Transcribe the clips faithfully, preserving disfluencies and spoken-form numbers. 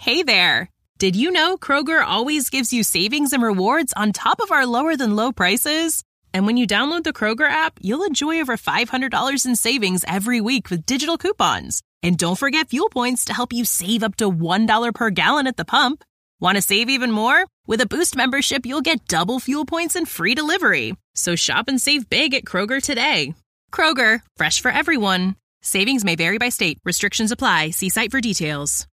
Hey there! Did you know Kroger always gives you savings and rewards on top of our lower-than-low prices? And when you download the Kroger app, you'll enjoy over five hundred dollars in savings every week with digital coupons. And don't forget fuel points to help you save up to one dollar per gallon at the pump. Want to save even more? With a Boost membership, you'll get double fuel points and free delivery. So shop and save big at Kroger today. Kroger, fresh for everyone. Savings may vary by state. Restrictions apply. See site for details.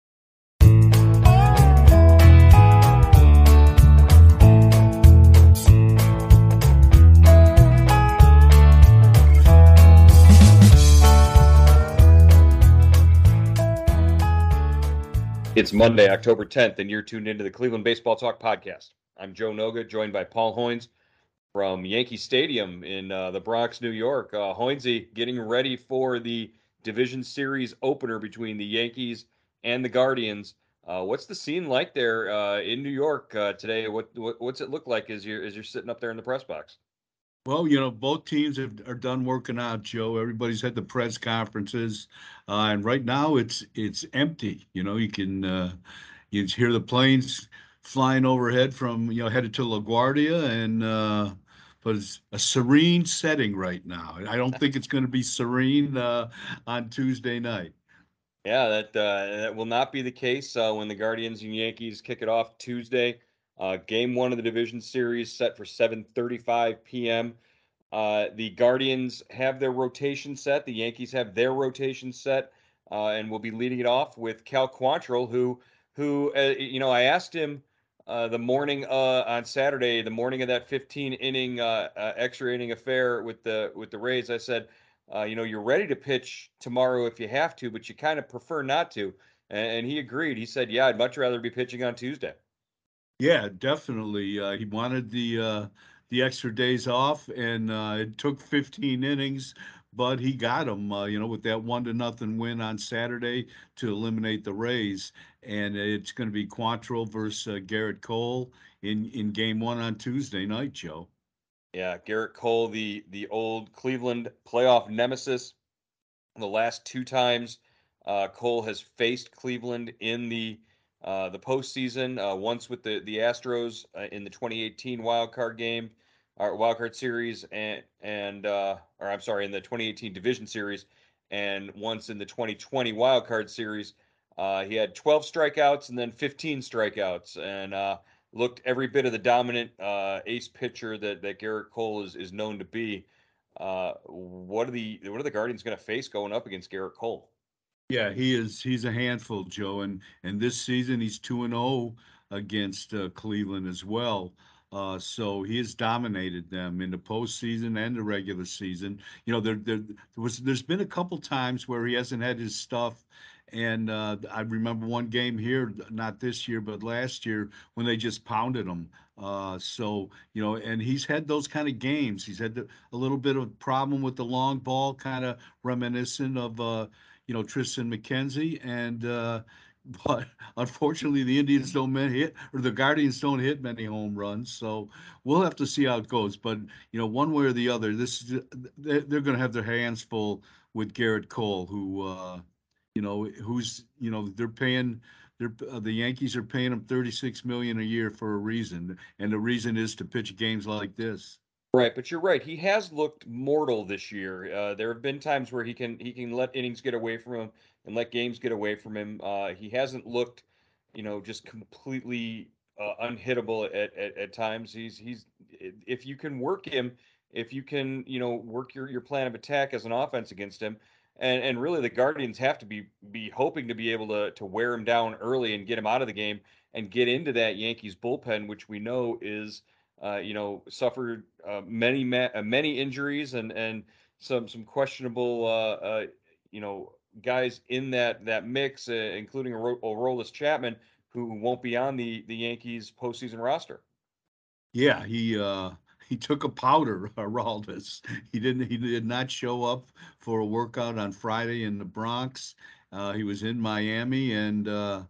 It's Monday, October tenth, and you're tuned into the Cleveland Baseball Talk podcast. I'm Joe Noga, joined by Paul Hoynes from Yankee Stadium in uh, the Bronx, New York. Uh, Hoynesy getting ready for the Division Series opener between the Yankees and the Guardians. Uh, what's the scene like there uh, in New York uh, today? What, what what's it look like as you're as you're sitting up there in the press box? Well, you know, both teams have, are done working out, Joe. Everybody's had the press conferences, uh, and right now it's it's empty. You know, you can uh, you can hear the planes flying overhead from you know headed to LaGuardia, and uh, but it's a serene setting right now. I don't think it's going to be serene uh, on Tuesday night. Yeah, that uh, that will not be the case uh, when the Guardians and Yankees kick it off Tuesday. Uh, game one of the division series set for seven thirty-five p.m. Uh, the Guardians have their rotation set. The Yankees have their rotation set, uh, and will be leading it off with Cal Quantrill, who who uh, you know I asked him uh, the morning uh, on Saturday, the morning of that fifteen inning uh, uh, extra inning affair with the with the Rays. I said, uh, you know, you're ready to pitch tomorrow if you have to, but you kind of prefer not to. And, and he agreed. He said, yeah, I'd much rather be pitching on Tuesday. Yeah, definitely. Uh, he wanted the uh, the extra days off, and uh, it took fifteen innings, but he got them. Uh, you know, with that one to nothing win on Saturday to eliminate the Rays, and it's going to be Quantrill versus uh, Garrett Cole in in Game One on Tuesday night, Joe. Yeah, Garrett Cole, the the old Cleveland playoff nemesis. The last two times uh, Cole has faced Cleveland in the uh, the postseason, uh, once with the the Astros uh, in the twenty eighteen wild card game, or wild card series, and and uh, or I'm sorry, in the twenty eighteen division series, and once in the twenty twenty wild card series. Uh, he had twelve strikeouts and then fifteen strikeouts, and uh, looked every bit of the dominant uh, ace pitcher that that Garrett Cole is is known to be. Uh, what are the what are the Guardians going to face going up against Garrett Cole? Yeah, he is. He's a handful, Joe, and and this season he's two and zero against uh, Cleveland as well. Uh, so he has dominated them in the postseason and the regular season. You know, there there, there was there's been a couple times where he hasn't had his stuff, and uh, I remember one game here, not this year, but last year when they just pounded him. Uh, so you know, and he's had those kind of games. He's had the, a little bit of problem with the long ball, kind of reminiscent of. Uh, you know, Tristan McKenzie, and uh, but unfortunately, the Indians don't hit, or the Guardians don't hit many home runs. So we'll have to see how it goes. But you know, one way or the other, this they're, they're going to have their hands full with Garrett Cole, who uh, you know, who's you know, they're paying. They're, uh, the Yankees are paying him thirty-six million dollars a year for a reason, and the reason is to pitch games like this. Right, but you're right. He has looked mortal this year. Uh, there have been times where he can he can let innings get away from him and let games get away from him. Uh, he hasn't looked, you know, just completely uh, unhittable at, at at times. He's he's if you can work him, if you can, you know, work your your plan of attack as an offense against him, and and really the Guardians have to be be hoping to be able to to wear him down early and get him out of the game and get into that Yankees bullpen, which we know is uh, you know, suffered uh, many ma- uh, many injuries and and some some questionable uh, uh, you know, guys in that that mix, uh, including Aroldis Chapman, who won't be on the the Yankees postseason roster. Yeah, he uh he took a powder, Araldis. He didn't he did not show up for a workout on Friday in the Bronx. Uh, he was in Miami, and uh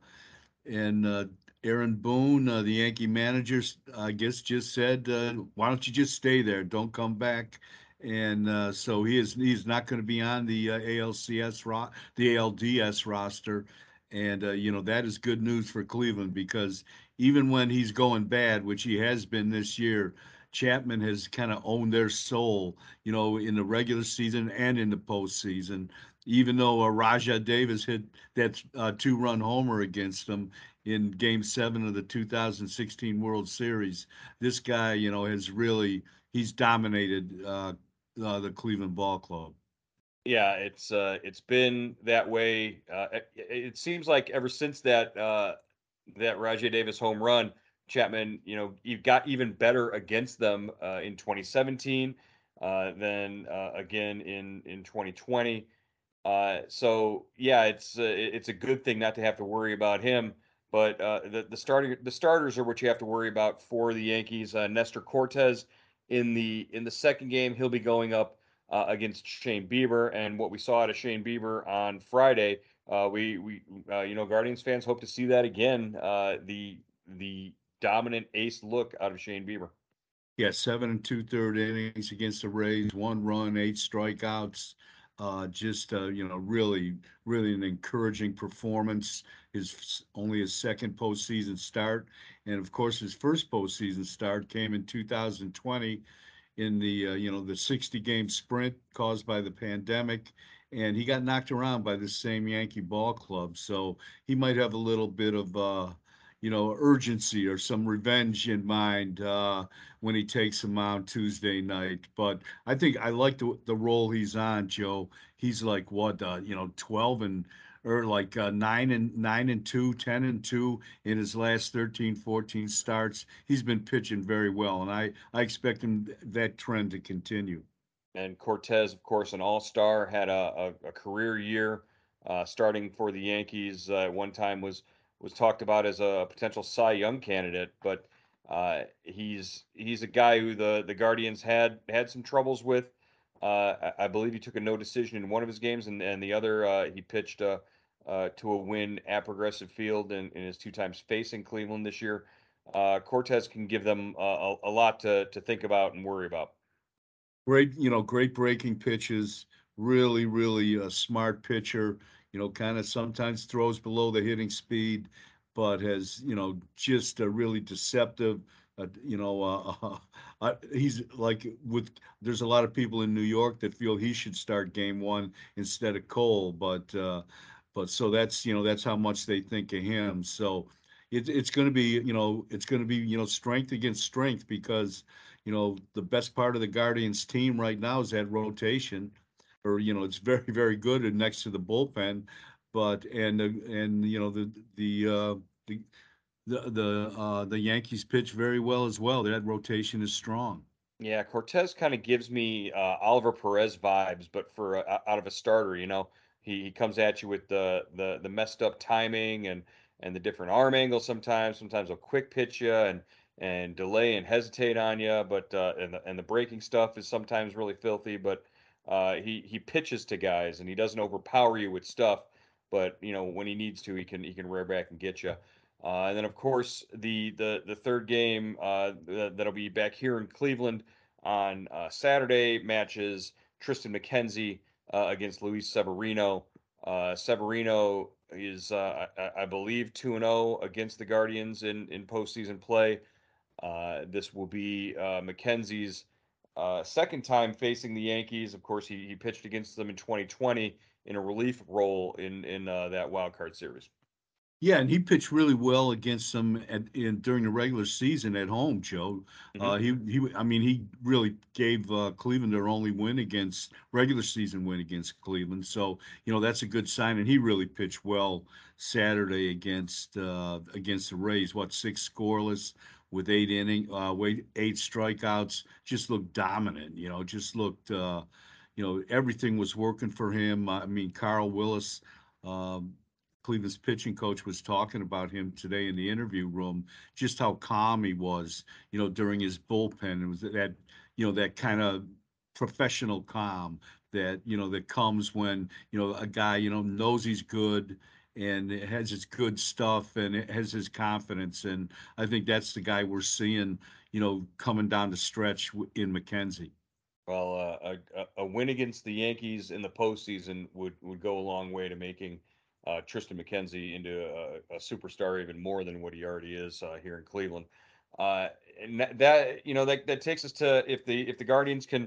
and uh Aaron Boone, uh, the Yankee manager, I guess just said, uh, why don't you just stay there? Don't come back. And uh, so he is he's not going to be on the uh, A L C S ro- the A L D S roster. And, uh, you know, that is good news for Cleveland because even when he's going bad, which he has been this year, Chapman has kind of owned their soul, you know, in the regular season and in the postseason. Even though uh, Rajah Davis hit that uh, two run homer against them in game seven of the two thousand sixteen World Series, this guy, you know, has really, he's dominated uh, uh, the Cleveland Ball Club. Yeah, it's uh, it's been that way. Uh, it, it seems like ever since that uh, that Rajay Davis home run, Chapman, you know, you got even better against them uh, in twenty seventeen, uh, then uh, again in in twenty twenty. Uh, so yeah, it's uh, it- it's a good thing not to have to worry about him. But uh, the the starting the starters are what you have to worry about for the Yankees. Uh, Nestor Cortez in the in the second game, he'll be going up uh, against Shane Bieber, and what we saw out of Shane Bieber on Friday, uh, we we uh, you know Guardians fans hope to see that again. Uh, the the dominant ace look out of Shane Bieber. Yeah, seven and two third innings against the Rays, one run, eight strikeouts. Uh, just uh, you know, really, really an encouraging performance. His only his second postseason start, and of course his first postseason start came in two thousand twenty in the uh, you know the sixty game sprint caused by the pandemic, and he got knocked around by the same Yankee ball club. So he might have a little bit of uh, you know urgency or some revenge in mind uh, when he takes him out Tuesday night. But I think I like the the role he's on, Joe. He's like what uh, you know twelve and or like uh, nine and nine and two, ten and two in his last thirteen, fourteen starts. He's been pitching very well, and I, I expect him that trend to continue. And Cortez, of course, an all-star, had a, a, a career year uh, starting for the Yankees. Uh, at one time was was talked about as a potential Cy Young candidate, but uh, he's he's a guy who the the Guardians had had some troubles with. Uh, I, I believe he took a no decision in one of his games, and, and the other uh, he pitched uh, uh, to a win at Progressive Field in, in his two times facing Cleveland this year. Uh, Cortez can give them a, a, a lot to to think about and worry about. Great, you know, great breaking pitches. Really, really a smart pitcher. You know, kind of sometimes throws below the hitting speed, but has you know just a really deceptive. Uh, you know, uh, uh, he's like with. There's a lot of people in New York that feel he should start Game One instead of Cole, but uh, but so that's you know that's how much they think of him. So it, it's going to be you know it's going to be you know strength against strength because you know, the best part of the Guardians team right now is that rotation, or you know, it's very, very good and next to the bullpen. But and uh, and you know the the uh, the the the, uh, the Yankees pitch very well as well. That rotation is strong. Yeah, Cortez kind of gives me uh, Oliver Perez vibes, but for uh, out of a starter. You know, he, he comes at you with the, the the messed up timing and and the different arm angles sometimes. Sometimes he'll quick pitch you and and delay and hesitate on you. But uh, and the and the breaking stuff is sometimes really filthy. But uh, he he pitches to guys and he doesn't overpower you with stuff. But you know when he needs to, he can he can rear back and get you. Uh, and then, of course, the the the third game uh, that, that'll be back here in Cleveland on uh, Saturday matches Tristan McKenzie uh, against Luis Severino. Uh, Severino is, uh, I, I believe, two and zero against the Guardians in in postseason play. Uh, this will be uh, McKenzie's uh, second time facing the Yankees. Of course, he, he pitched against them in twenty twenty in a relief role in in uh, that wild card series. Yeah, and he pitched really well against them at in during the regular season at home, Joe. hmm Uh, he he, I mean, he really gave uh, Cleveland their only win against regular season win against Cleveland. So you know that's a good sign, and he really pitched well Saturday against uh, against the Rays. What six scoreless with eight inning, uh, wait eight strikeouts. Just looked dominant. You know, just looked. Uh, you know, everything was working for him. I mean, Carl Willis. Um, Cleveland's pitching coach was talking about him today in the interview room, just how calm he was, you know, during his bullpen. It was that, you know, that kind of professional calm that, you know, that comes when, you know, a guy, you know, knows he's good and has his good stuff and it has his confidence. And I think that's the guy we're seeing, you know, coming down the stretch in McKenzie. Well, uh, a, a a win against the Yankees in the postseason would would go a long way to making uh, Tristan McKenzie into a, a superstar even more than what he already is uh, here in Cleveland. Uh, and that, that you know that that takes us to if the if the Guardians can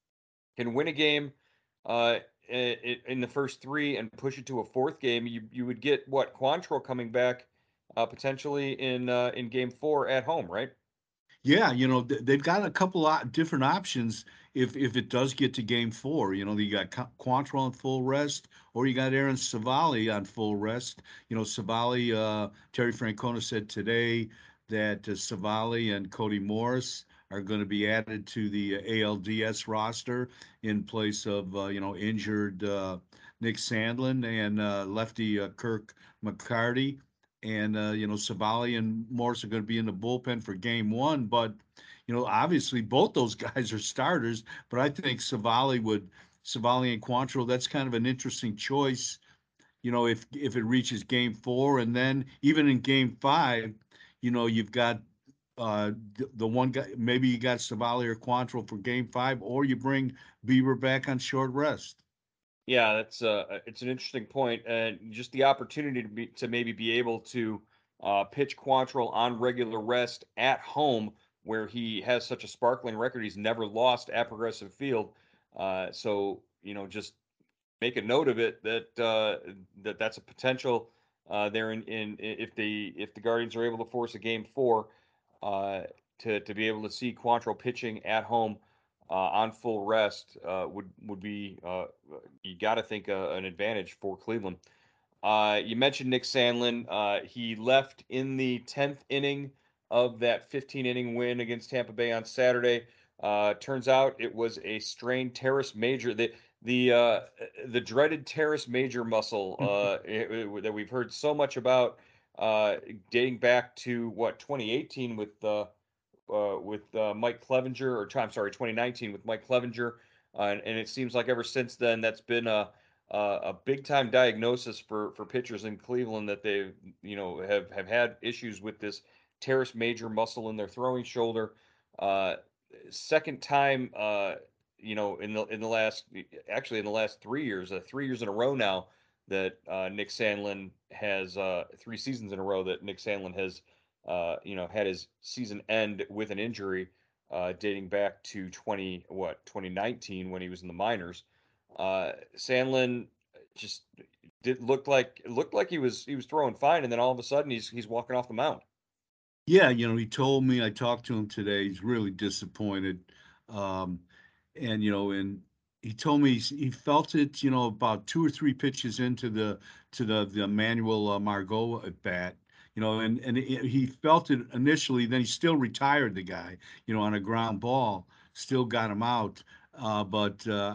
can win a game uh, in, in the first three and push it to a fourth game, you you would get what Quantrill coming back uh, potentially in uh, in game four at home, right? Yeah, you know, th- they've got a couple of different options if if it does get to game four. You know, you got Qu- Quantrill on full rest, or you got Aaron Savali on full rest. You know, Savali, uh, Terry Francona said today that uh, Savali and Cody Morris are going to be added to the A L D S roster in place of, uh, you know, injured uh, Nick Sandlin and uh, lefty uh, Kirk McCarty and uh, you know Savali and Morris are going to be in the bullpen for game one. But you know, obviously both those guys are starters. But I think Savali would Savali and Quantrill. That's kind of an interesting choice. You know, if if it reaches game four, and then even in game five, you know, you've got uh the, the one guy. Maybe you got Savali or Quantrill for game five, or you bring Bieber back on short rest. Yeah, that's uh, it's an interesting point, and just the opportunity to be to maybe be able to uh, pitch Quantrill on regular rest at home, where he has such a sparkling record. He's never lost at Progressive Field, uh, so you know, just make a note of it that uh, that that's a potential uh, there in, in if the if the Guardians are able to force a game four uh, to to be able to see Quantrill pitching at home uh, on full rest uh, would would be uh, you got to think uh, an advantage for Cleveland. Uh, you mentioned Nick Sandlin. Uh, he left in the tenth inning of that fifteen inning win against Tampa Bay on Saturday. Uh, turns out it was a strained teres major. The the uh, the dreaded teres major muscle uh, it- it- that we've heard so much about, uh, dating back to what twenty eighteen with uh, uh, with uh, Mike Clevenger, or I'm sorry, twenty nineteen with Mike Clevenger, uh, and, and it seems like ever since then that's been a a, a big time diagnosis for for pitchers in Cleveland that they you know have have had issues with this teres major muscle in their throwing shoulder. Uh, Second time, uh, you know, in the in the last actually in the last three years, uh, three years in a row now that uh, Nick Sandlin has uh, three seasons in a row that Nick Sandlin has uh, you know, had his season end with an injury uh, dating back to twenty what twenty nineteen when he was in the minors. Uh, Sandlin just did look like it looked like he was he was throwing fine, and then all of a sudden he's he's walking off the mound. Yeah, you know, he told me, I talked to him today. He's really disappointed. Um, and, you know, and he told me he's, he felt it, you know, about two or three pitches into the to the the Manuel uh, Margot at bat, you know, and and it, he felt it initially. Then he still retired the guy, you know, on a ground ball, still got him out. Uh, but uh,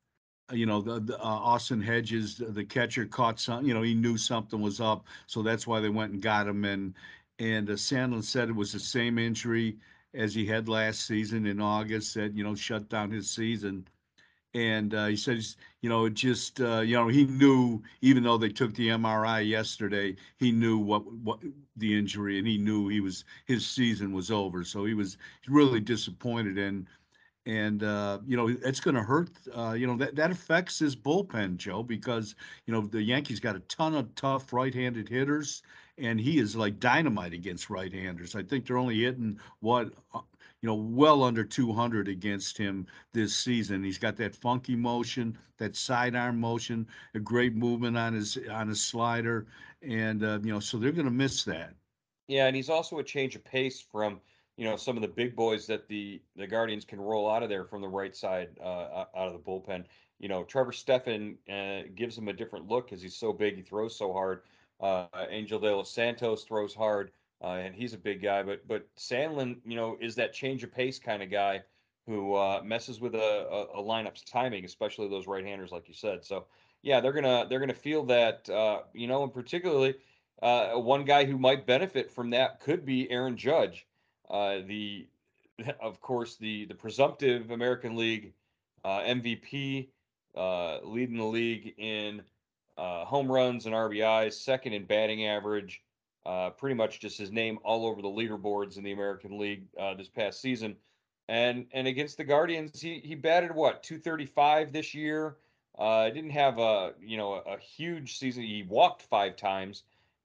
you know, the, the uh, Austin Hedges, the, the catcher, caught some. You know, he knew something was up, so that's why they went and got him. And and uh, Sandlin said it was the same injury as he had last season in August that you know shut down his season. And uh, he says, you know, it just, uh, you know, he knew, even though they took the M R I yesterday, he knew what what the injury, and he knew he was his season was over. So he was really disappointed. And and uh, you know it's going to hurt. Uh, you know that that affects his bullpen, Joe, because you know the Yankees got a ton of tough right-handed hitters, and he is like dynamite against right-handers. I think they're only hitting what, uh, you know, well under two hundred against him this season. He's got that funky motion, that sidearm motion, a great movement on his on his slider, and uh, you know so they're going to miss that. Yeah, and he's also a change of pace from you know some of the big boys that the the Guardians can roll out of there from the right side uh, out of the bullpen. You know, Trevor Stephan uh, gives him a different look because he's so big, he throws so hard. Uh, Angel De Los Santos throws hard, uh, and he's a big guy. But but Sandlin, you know, is that change of pace kind of guy who uh, messes with a, a, a lineup's timing, especially those right-handers, like you said. So yeah, they're gonna they're gonna feel that, uh, you know, and particularly uh, one guy who might benefit from that could be Aaron Judge, uh, the of course the the presumptive American League uh, M V P, uh, leading the league in uh, home runs and R B Is, second in batting average. Uh, pretty much just his name all over the leaderboards in the American League uh, this past season, and and against the Guardians, he he batted what two thirty-five this year. Uh, didn't have a you know a, a huge season. He walked five times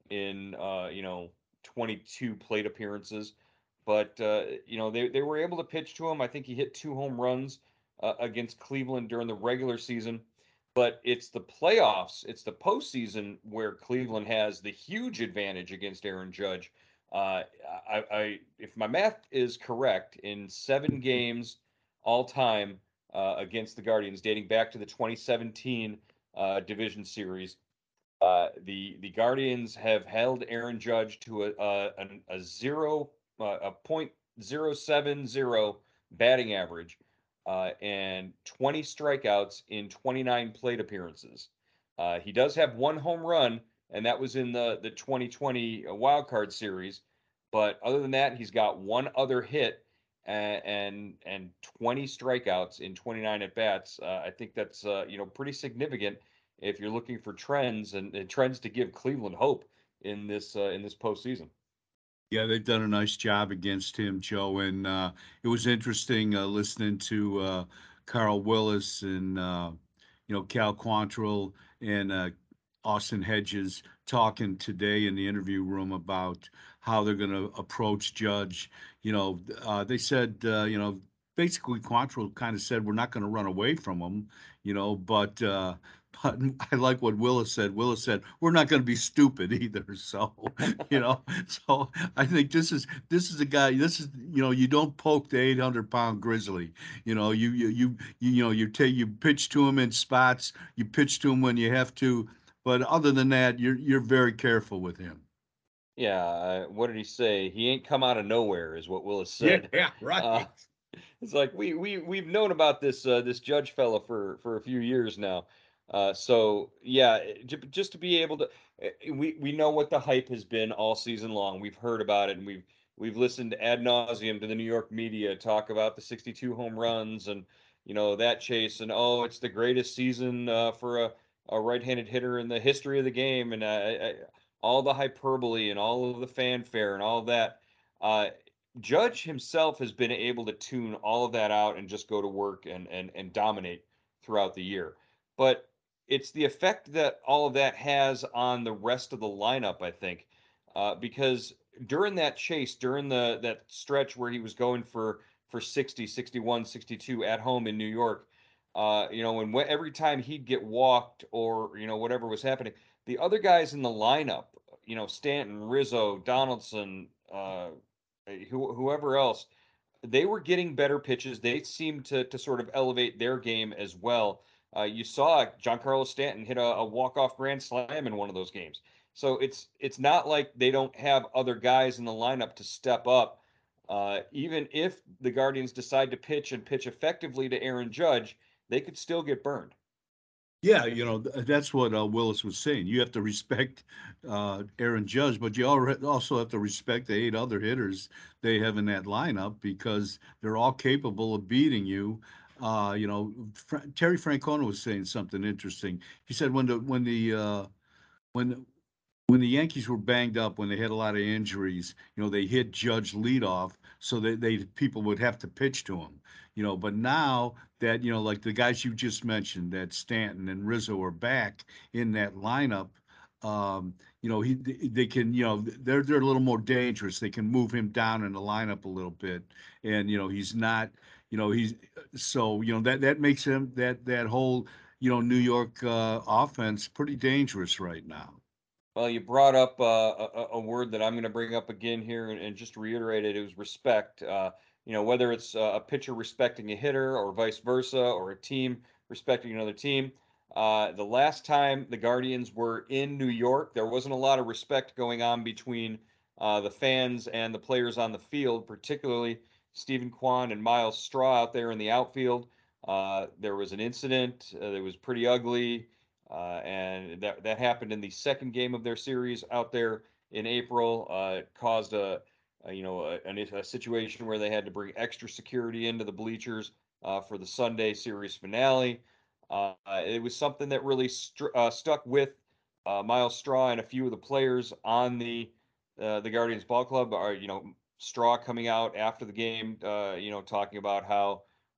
in uh, you know twenty-two plate appearances, but uh, you know they they were able to pitch to him. I think he hit two home runs uh, against Cleveland during the regular season, but it's the playoffs, it's the postseason where Cleveland has the huge advantage against Aaron Judge. Uh, I, I if my math is correct, in seven games all time uh, against the Guardians, dating back to the twenty seventeen uh, division series. Uh, the the Guardians have held Aaron Judge to a a, a zero uh, a point zero seven zero batting average uh, and twenty strikeouts in twenty-nine plate appearances. Uh, he does have one home run, and that was in the the twenty twenty wild card series. But other than that, he's got one other hit and and, and twenty strikeouts in twenty-nine at bats. Uh, I think that's uh, you know pretty significant if you're looking for trends and, and trends to give Cleveland hope in this uh, in this postseason. Yeah, they've done a nice job against him, Joe. And uh, it was interesting uh, listening to uh, Carl Willis and uh, you know Cal Quantrill and uh, Austin Hedges talking today in the interview room about how they're going to approach Judge. You know, uh, they said uh, you know basically Quantrill kind of said we're not going to run away from him. You know, but uh, but I like what Willis said. Willis said we're not going to be stupid either. So you know, so I think this is this is a guy. This is you know you don't poke the eight hundred pound grizzly. You know you you you you, you know you take you pitch to him in spots. You pitch to him when you have to. But other than that, you're you're very careful with him. Yeah, uh, what did he say? He ain't come out of nowhere, is what Willis Yeah, said. yeah, Uh, right. it's like we we we've known about this uh, this Judge fella for for a few years now. Uh, so yeah, eh, j- just to be able to, eh, we we know what the hype has been all season long. We've heard about it, and we've we've listened ad nauseum to the New York media talk about the sixty-two home runs and you know that chase, and oh, it's the greatest season uh, for a a right-handed hitter in the history of the game, and I, I, all the hyperbole and all of the fanfare and all of that. Uh, Judge himself has been able to tune all of that out and just go to work and and and dominate throughout the year. But it's the effect that all of that has on the rest of the lineup, I think, uh, because during that chase, during the that stretch where he was going for for sixty, sixty-one, sixty-two at home in New York, uh, you know, and every time he'd get walked or you know whatever was happening, the other guys in the lineup, you know, Stanton, Rizzo, Donaldson, uh, who, whoever else, they were getting better pitches. They seemed to to sort of elevate their game as well. Uh, you saw Giancarlo Stanton hit a, a walk-off grand slam in one of those games. So it's it's not like they don't have other guys in the lineup to step up. Uh, even if the Guardians decide to pitch and pitch effectively to Aaron Judge, they could still get burned. Yeah, you know, th- that's what uh, Willis was saying. You have to respect uh, Aaron Judge, but you alre- also have to respect the eight other hitters they have in that lineup because they're all capable of beating you. Uh, you know, Fra- Terry Francona was saying something interesting. He said when the when the uh, when when the Yankees were banged up, when they had a lot of injuries, you know, they hit Judge leadoff, so that they people would have to pitch to him, you know. But now that you know, like the guys you just mentioned, that Stanton and Rizzo are back in that lineup, um, you know, he they can, you know, they're they're a little more dangerous. They can move him down in the lineup a little bit, and you know, he's not, you know, he's so you know that that makes him that that whole you know New York uh, offense pretty dangerous right now. Well, you brought up uh, a, a word that I'm going to bring up again here and, and just reiterate it. It was respect. Uh, you know, whether it's uh, a pitcher respecting a hitter or vice versa, or a team respecting another team. Uh, the last time the Guardians were in New York, there wasn't a lot of respect going on between uh, the fans and the players on the field, particularly Stephen Kwan and Miles Straw out there in the outfield. Uh, there was an incident uh, that was pretty ugly. Uh, and that that happened in the second game of their series out there in April. Uh, it caused a, a you know a, a, situation where they had to bring extra security into the bleachers uh, for the Sunday series finale. Uh, it was something that really str- uh, stuck with uh, Miles Straw and a few of the players on the uh, the Guardians ball club. Are you know Straw coming out after the game, uh, you know talking about how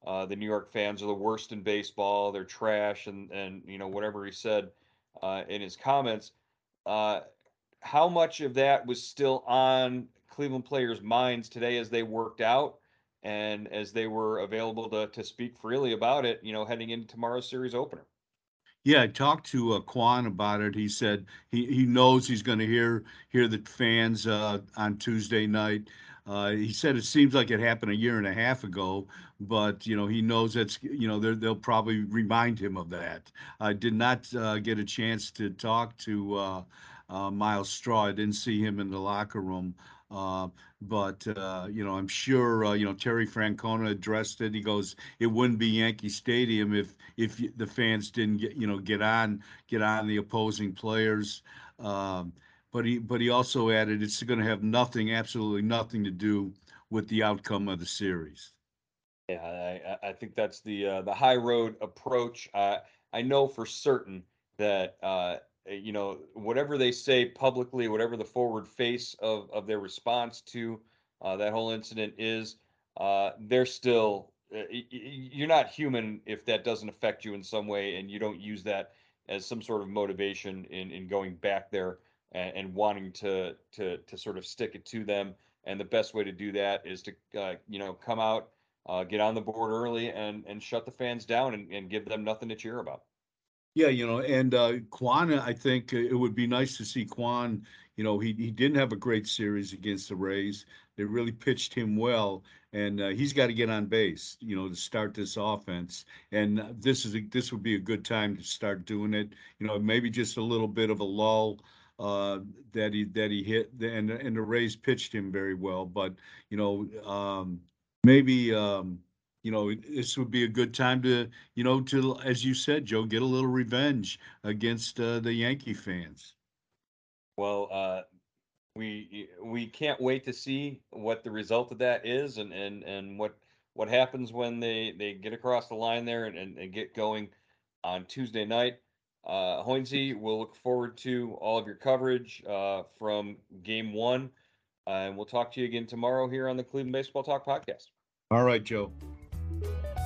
uh, the New York fans are the worst in baseball. They're trash, and and you know whatever he said uh, in his comments. Uh, how much of that was still on Cleveland players' minds today as they worked out and as they were available to to speak freely about it? You know, heading into tomorrow's series opener. Yeah, I talked to uh, Quan about it. He said he, he knows he's going to hear hear the fans uh, on Tuesday night. Uh, he said it seems like it happened a year and a half ago, but you know he knows that's you know they'll probably remind him of that. I did not uh, get a chance to talk to uh, uh, Miles Straw. I didn't see him in the locker room. Uh, but uh, you know, I'm sure uh, you know Terry Francona addressed it. He goes, "It wouldn't be Yankee Stadium if if the fans didn't get you know get on get on the opposing players." Um, but he but he also added, "It's going to have nothing, absolutely nothing to do with the outcome of the series." Yeah, I, I think that's the uh, the high road approach. Uh, I know for certain that uh, you know whatever they say publicly, whatever the forward face of of their response to uh, that whole incident is, uh, they're still uh, y- y- you're not human if that doesn't affect you in some way, and you don't use that as some sort of motivation in in going back there and, and wanting to to to sort of stick it to them. And the best way to do that is to uh, you know come out, uh, get on the board early and and shut the fans down and, and give them nothing to cheer about. Yeah, you know, and uh, Quan, I think it would be nice to see Quan. You know, he he didn't have a great series against the Rays. They really pitched him well, and uh, he's got to get on base. You know, to start this offense. And this is a, this would be a good time to start doing it. You know, maybe just a little bit of a lull uh, that he that he hit, and and the Rays pitched him very well. But you know, um, maybe. Um, you know, this would be a good time to, you know, to, as you said, Joe, get a little revenge against uh, the Yankee fans. Well, uh, we we can't wait to see what the result of that is and and and what what happens when they they get across the line there and, and, and get going on Tuesday night. Uh, Hoinsey, we'll look forward to all of your coverage uh, from game one, uh, and we'll talk to you again tomorrow here on the Cleveland Baseball Talk podcast. All right, Joe.